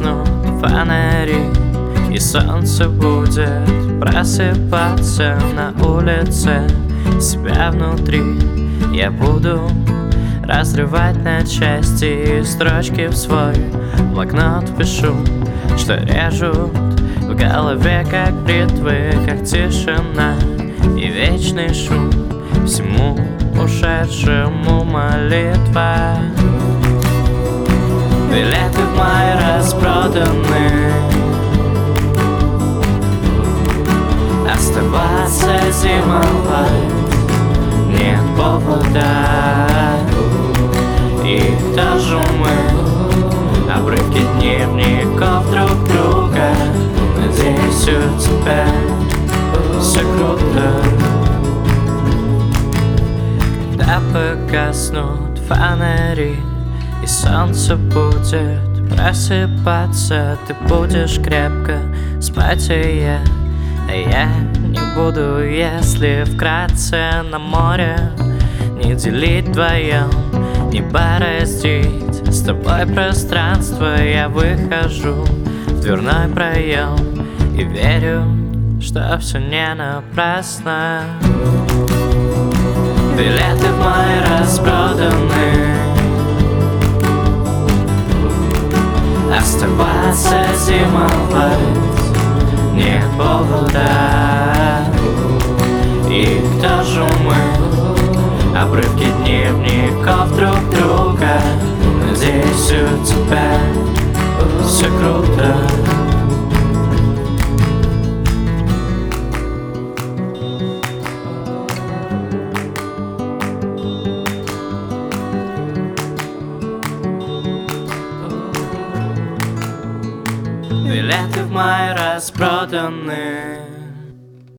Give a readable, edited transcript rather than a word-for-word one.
погаснут фонари, и солнце будет просыпаться на улице. Себя внутри я буду разрывать на части, и строчки в свой блокнот пишу, что режут в голове, как бритвы, как тишина и вечный шум. Всему ушедшему молитва. Билеты в май распроданы, оставаться зимовать нет повода. И даже мы, обрывки дневников друг друга. Надеюсь, у тебя все круто. Когда погаснут фонари, и солнце будет просыпаться, ты будешь крепко спать, и я не буду, если вкратце на море не делить вдвоем, не бороздить с тобой пространство. Я выхожу в дверной проем и верю, что все не напрасно. Билеты в май распроданы, оставаться зимовать нет повода. И кто же мы, обрывки дневников друг друга. Надеюсь, у тебя все круто. Билеты в май распроданы,